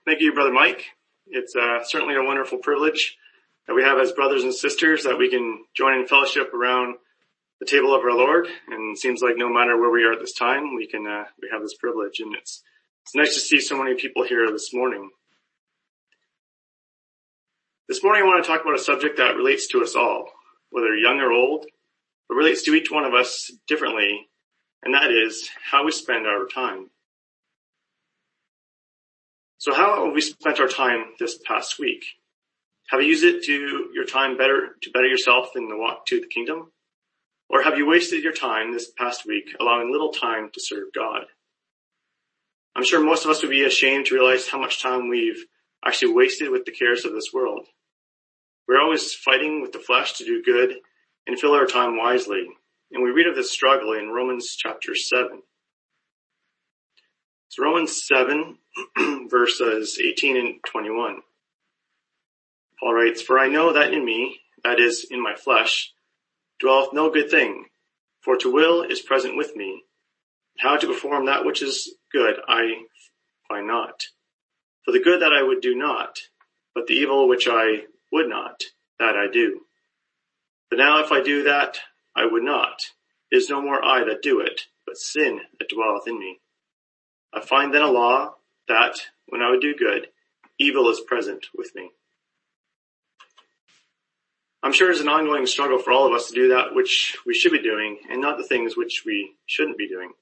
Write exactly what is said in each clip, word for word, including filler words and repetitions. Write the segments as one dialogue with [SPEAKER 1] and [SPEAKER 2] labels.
[SPEAKER 1] Thank you, Brother Mike. It's uh, certainly a wonderful privilege that we have as brothers and sisters that we can join in fellowship around the table of our Lord. And it seems like no matter where we are at this time, we can uh, we have this privilege. And it's it's nice to see so many people here this morning. This morning I want to talk about a subject that relates to us all, whether young or old, but relates to each one of us differently, and that is how we spend our time. So how have we spent our time this past week? Have you used it to your time better, to better yourself in the walk to the kingdom? Or have you wasted your time this past week allowing little time to serve God? I'm sure most of us would be ashamed to realize how much time we've actually wasted with the cares of this world. We're always fighting with the flesh to do good and fill our time wisely. And we read of this struggle in Romans chapter seven. So Romans seven, verses eighteen and twenty-one. Paul writes, "For I know that in me, that is, in my flesh, dwelleth no good thing, for to will is present with me. How to perform that which is good I find not. For the good that I would do not, but the evil which I would not, that I do. But now if I do that I would not, it is no more I that do it, but sin that dwelleth in me. I find then a law that, when I would do good, evil is present with me." I'm sure it's an ongoing struggle for all of us to do that which we should be doing and not the things which we shouldn't be doing.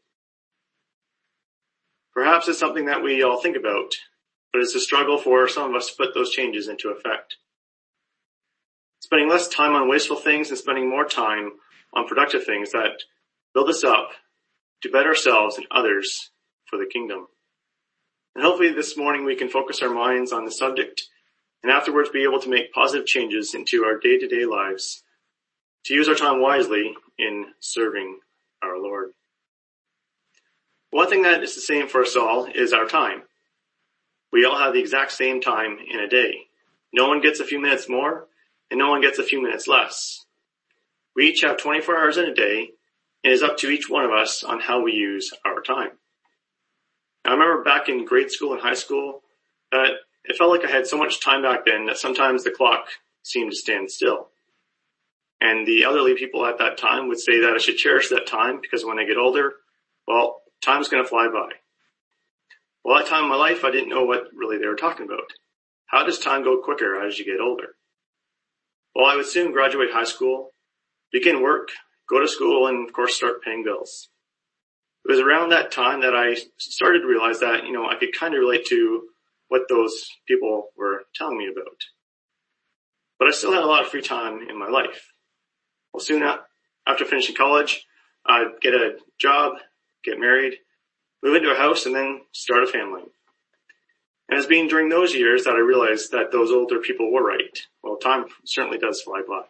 [SPEAKER 1] Perhaps it's something that we all think about, but it's a struggle for some of us to put those changes into effect. Spending less time on wasteful things and spending more time on productive things that build us up to better ourselves and others for the kingdom. And hopefully this morning we can focus our minds on the subject and afterwards be able to make positive changes into our day-to-day lives to use our time wisely in serving our Lord. One thing that is the same for us all is our time. We all have the exact same time in a day. No one gets a few minutes more and no one gets a few minutes less. We each have twenty-four hours in a day, and it is up to each one of us on how we use our time. I remember back in grade school and high school that it felt like I had so much time back then that sometimes the clock seemed to stand still. And the elderly people at that time would say that I should cherish that time because when I get older, well, time's going to fly by. Well, that time in my life, I didn't know what really they were talking about. How does time go quicker as you get older? Well, I would soon graduate high school, begin work, go to school, and of course start paying bills. It was around that time that I started to realize that, you know, I could kind of relate to what those people were telling me about. But I still had a lot of free time in my life. Well, soon after finishing college, I'd get a job, get married, move into a house, and then start a family. And it's been during those years that I realized that those older people were right. Well, time certainly does fly by.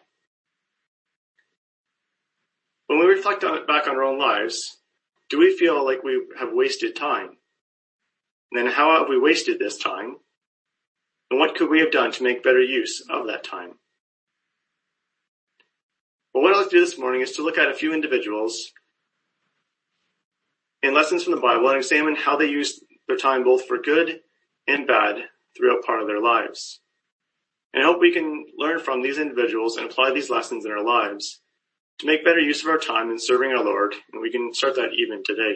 [SPEAKER 1] When we reflect on it back on our own lives, do we feel like we have wasted time? And then how have we wasted this time? And what could we have done to make better use of that time? Well, what I'd like to do this morning is to look at a few individuals in lessons from the Bible and examine how they used their time both for good and bad throughout part of their lives. And I hope we can learn from these individuals and apply these lessons in our lives to make better use of our time in serving our Lord, and we can start that even today.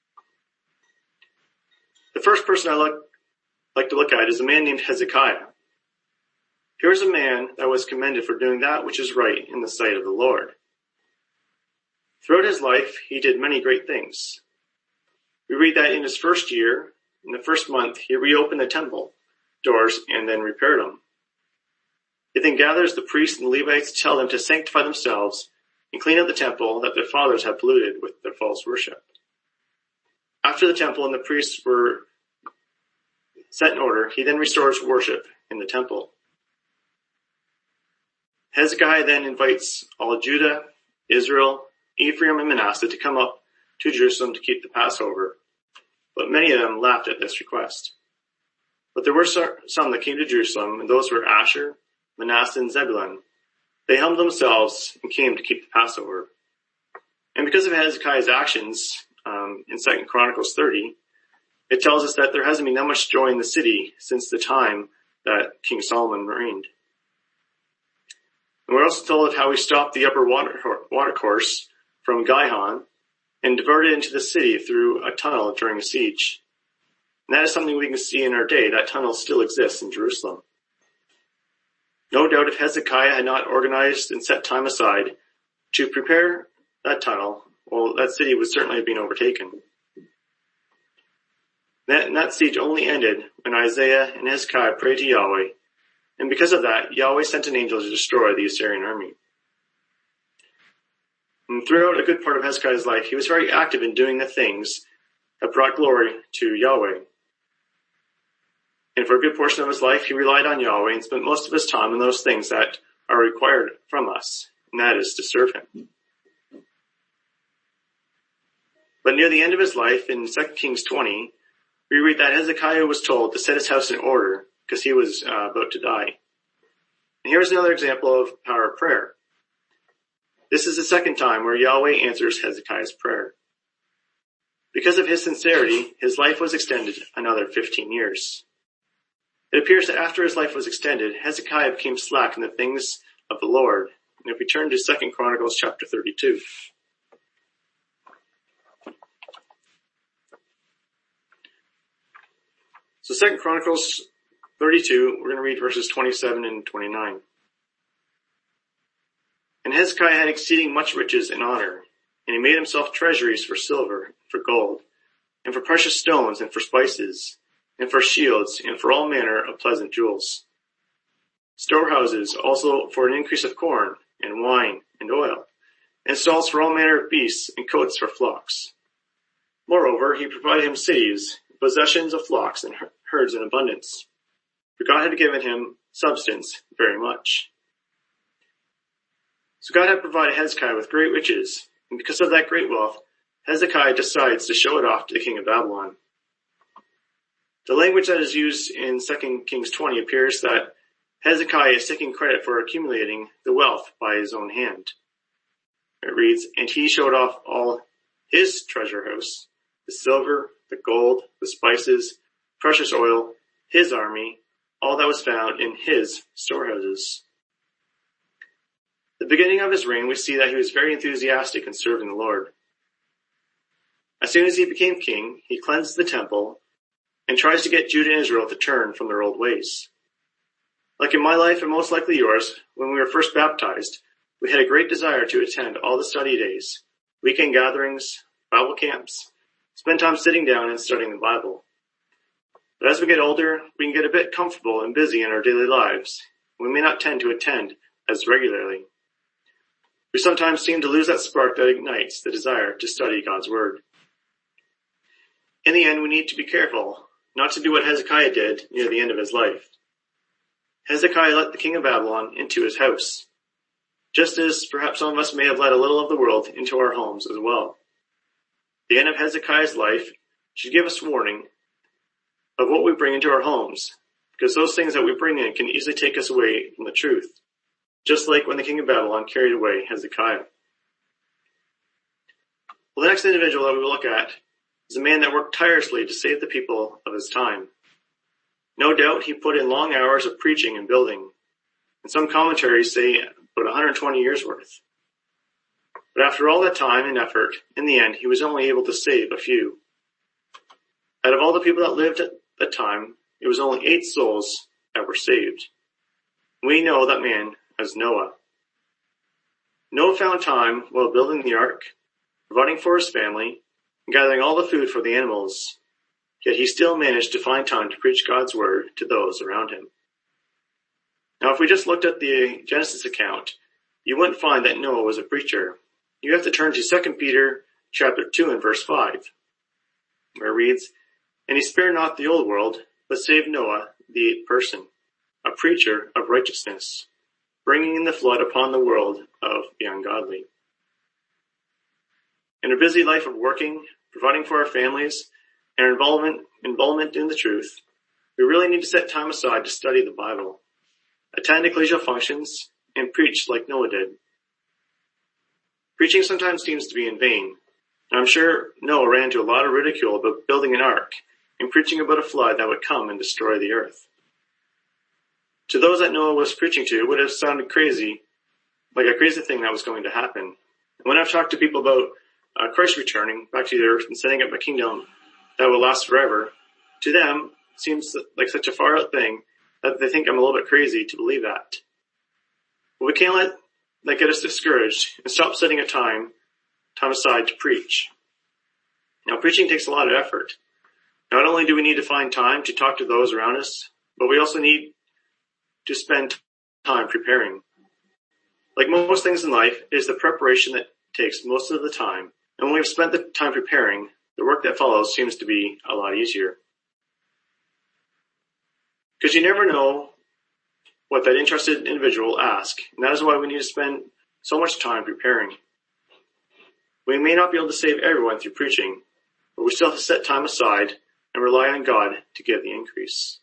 [SPEAKER 1] The first person I look, like to look at is a man named Hezekiah. Here's a man that was commended for doing that which is right in the sight of the Lord. Throughout his life, he did many great things. We read that in his first year, in the first month, he reopened the temple doors and then repaired them. He then gathers the priests and the Levites to tell them to sanctify themselves and clean up the temple that their fathers had polluted with their false worship. After the temple and the priests were set in order, he then restores worship in the temple. Hezekiah then invites all Judah, Israel, Ephraim, and Manasseh to come up to Jerusalem to keep the Passover, but many of them laughed at this request. But there were some that came to Jerusalem, and those were Asher, Manasseh, and Zebulun. They humbled themselves and came to keep the Passover. And because of Hezekiah's actions, um, in Second Chronicles thirty, It tells us that there hasn't been that much joy in the city since the time that King Solomon reigned. And we're also told of how he stopped the upper water, water course from Gihon and diverted into the city through a tunnel during a siege. And that is something we can see in our day. That tunnel still exists in Jerusalem. No doubt if Hezekiah had not organized and set time aside to prepare that tunnel, well, that city would certainly have been overtaken. That, and that siege only ended when Isaiah and Hezekiah prayed to Yahweh, and because of that, Yahweh sent an angel to destroy the Assyrian army. And throughout a good part of Hezekiah's life, he was very active in doing the things that brought glory to Yahweh. And for a good portion of his life, he relied on Yahweh and spent most of his time on those things that are required from us, and that is to serve him. But near the end of his life, in Second Kings twenty, we read that Hezekiah was told to set his house in order because he was uh, about to die. And here's another example of power of prayer. This is the second time where Yahweh answers Hezekiah's prayer. Because of his sincerity, his life was extended another fifteen years. It appears that after his life was extended, Hezekiah became slack in the things of the Lord. And if we turn to Second Chronicles chapter thirty-two. So Second Chronicles thirty-two, we're going to read verses twenty-seven and twenty-nine. And Hezekiah had exceeding much riches and honor, and he made himself treasuries for silver, for gold, and for precious stones, and for spices, and for shields, and for all manner of pleasant jewels. Storehouses also for an increase of corn, and wine, and oil, and stalls for all manner of beasts, and coats for flocks. Moreover, he provided him cities, possessions of flocks and herds in abundance. For God had given him substance very much. So God had provided Hezekiah with great riches, and because of that great wealth, Hezekiah decides to show it off to the king of Babylon. The language that is used in Second Kings twenty appears that Hezekiah is taking credit for accumulating the wealth by his own hand. It reads, and he showed off all his treasure house, the silver, the gold, the spices, precious oil, his army, all that was found in his storehouses. At the beginning of his reign, we see that he was very enthusiastic in serving the Lord. As soon as he became king, he cleansed the temple and tries to get Judah and Israel to turn from their old ways. Like in my life and most likely yours, when we were first baptized, we had a great desire to attend all the study days, weekend gatherings, Bible camps, spend time sitting down and studying the Bible. But as we get older, we can get a bit comfortable and busy in our daily lives. We may not tend to attend as regularly. We sometimes seem to lose that spark that ignites the desire to study God's Word. In the end, we need to be careful not to do what Hezekiah did near the end of his life. Hezekiah let the king of Babylon into his house, just as perhaps some of us may have let a little of the world into our homes as well. The end of Hezekiah's life should give us warning of what we bring into our homes, because those things that we bring in can easily take us away from the truth, just like when the king of Babylon carried away Hezekiah. Well, the next individual that we will look at is a man that worked tirelessly to save the people of his time. No doubt he put in long hours of preaching and building, and some commentaries say about one hundred twenty years worth. But after all that time and effort, in the end, he was only able to save a few. Out of all the people that lived at that time, it was only eight souls that were saved. We know that man as Noah. Noah found time while building the ark, providing for his family, and gathering all the food for the animals. Yet he still managed to find time to preach God's word to those around him. Now, if we just looked at the Genesis account, you wouldn't find that Noah was a preacher. You have to turn to Second Peter chapter two and verse five, where it reads, and he spared not the old world, but saved Noah, the eighth person, a preacher of righteousness, bringing in the flood upon the world of the ungodly. In a busy life of working, providing for our families, and our involvement, involvement in the truth, we really need to set time aside to study the Bible, attend ecclesial functions, and preach like Noah did. Preaching sometimes seems to be in vain, and I'm sure Noah ran into a lot of ridicule about building an ark and preaching about a flood that would come and destroy the earth. To those that Noah was preaching to, it would have sounded crazy, like a crazy thing that was going to happen. And when I've talked to people about uh, Christ returning back to the earth and setting up a kingdom that will last forever, to them, it seems like such a far out thing that they think I'm a little bit crazy to believe that. But we can't let that get us discouraged and stop setting a time, time aside to preach. Now, preaching takes a lot of effort. Not only do we need to find time to talk to those around us, but we also need to spend time preparing. Like most things in life, it is the preparation that takes most of the time. And when we've spent the time preparing, the work that follows seems to be a lot easier. Because you never know what that interested individual will ask, and that is why we need to spend so much time preparing. We may not be able to save everyone through preaching, but we still have to set time aside and rely on God to give the increase.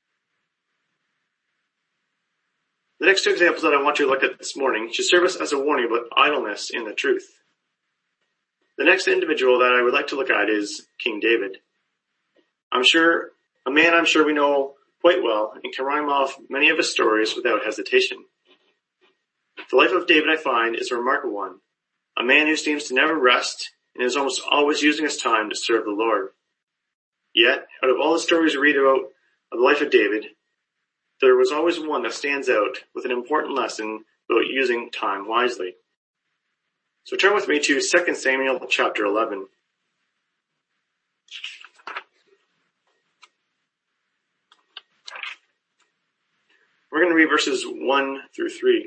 [SPEAKER 1] The next two examples that I want you to look at this morning should serve us as a warning about idleness in the truth. The next individual that I would like to look at is King David. I'm sure, a man I'm sure we know quite well and can rhyme off many of his stories without hesitation. The life of David, I find, is a remarkable one. A man who seems to never rest and is almost always using his time to serve the Lord. Yet, out of all the stories we read about of the life of David, there was always one that stands out with an important lesson about using time wisely. So turn with me to Second Samuel chapter eleven. We're going to read verses one through three.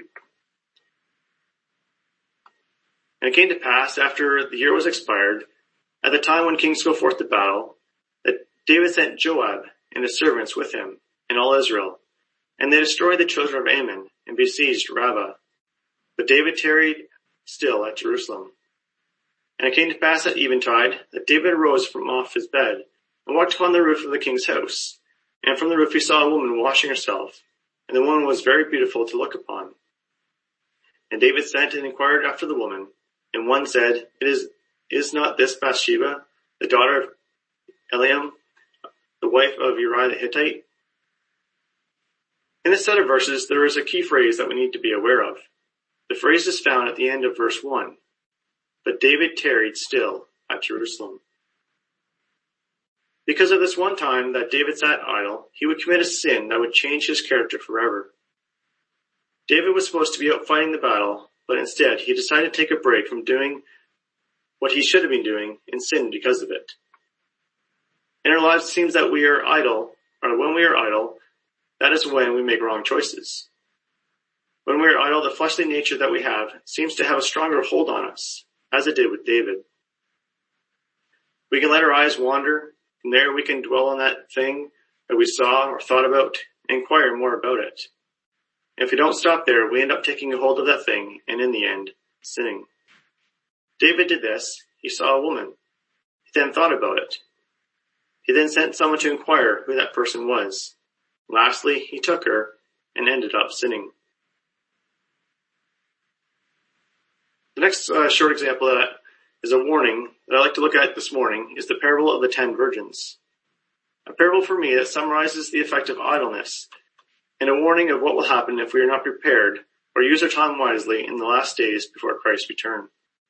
[SPEAKER 1] And it came to pass, after the year was expired, at the time when kings go forth to battle, that David sent Joab and his servants with him, and all Israel. And they destroyed the children of Ammon, and besieged Rabbah. But David tarried still at Jerusalem. And it came to pass at eventide, that David arose from off his bed, and walked upon the roof of the king's house. And from the roof he saw a woman washing herself, and the woman was very beautiful to look upon. And David sent and inquired after the woman, and one said, It is, is not this Bathsheba, the daughter of Eliam, the wife of Uriah the Hittite? In this set of verses, there is a key phrase that we need to be aware of. The phrase is found at the end of verse one. But David tarried still at Jerusalem. Because of this one time that David sat idle, he would commit a sin that would change his character forever. David was supposed to be out fighting the battle, but instead he decided to take a break from doing what he should have been doing and sinned because of it. In our lives, it seems that we are idle, or when we are idle, that is when we make wrong choices. When we are idle, the fleshly nature that we have seems to have a stronger hold on us, as it did with David. We can let our eyes wander, and there we can dwell on that thing that we saw or thought about and inquire more about it. And if we don't stop there, we end up taking a hold of that thing and in the end, sinning. David did this. He saw a woman. He then thought about it. He then sent someone to inquire who that person was. Lastly, he took her and ended up sinning. The next uh, short example that is a warning that I'd like to look at this morning is the parable of the ten virgins. A parable for me that summarizes the effect of idleness and a warning of what will happen if we are not prepared or use our time wisely in the last days before Christ's return.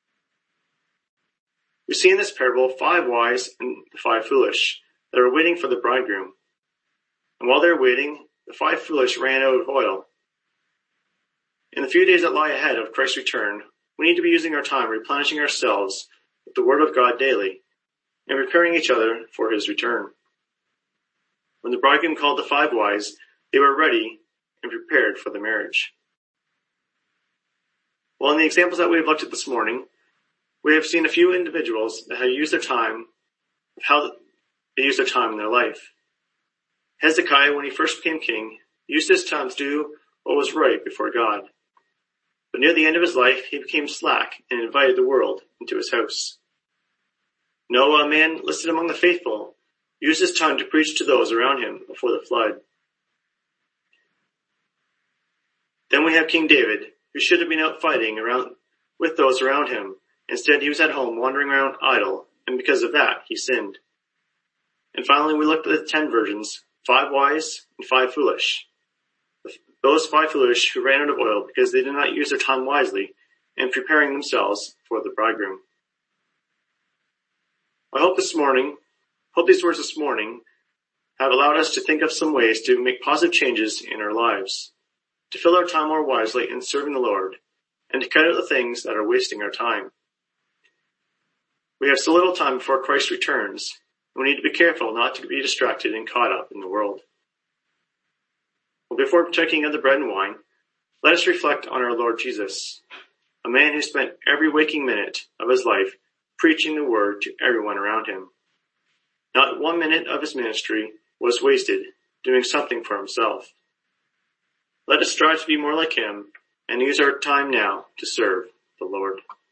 [SPEAKER 1] We see in this parable five wise and five foolish that are waiting for the bridegroom. And while they're waiting, the five foolish ran out of oil. In the few days that lie ahead of Christ's return, we need to be using our time replenishing ourselves with the Word of God daily and preparing each other for His return. When the bridegroom called the five wise, they were ready and prepared for the marriage. Well, in the examples that we have looked at this morning, we have seen a few individuals that have used their time, how they used their time in their life. Hezekiah, when he first became king, used his time to do what was right before God. But near the end of his life, he became slack and invited the world into his house. Noah, a man listed among the faithful, used his time to preach to those around him before the flood. Then we have King David, who should have been out fighting around with those around him. Instead, he was at home wandering around idle, and because of that, he sinned. And finally, we looked at the ten virgins, five wise and five foolish. Those five foolish who ran out of oil because they did not use their time wisely in preparing themselves for the bridegroom. I hope this morning, hope these words this morning have allowed us to think of some ways to make positive changes in our lives, to fill our time more wisely in serving the Lord, and to cut out the things that are wasting our time. We have so little time before Christ returns, and we need to be careful not to be distracted and caught up in the world. Well, before partaking of the bread and wine, let us reflect on our Lord Jesus, a man who spent every waking minute of his life preaching the word to everyone around him. Not one minute of his ministry was wasted doing something for himself. Let us strive to be more like him and use our time now to serve the Lord.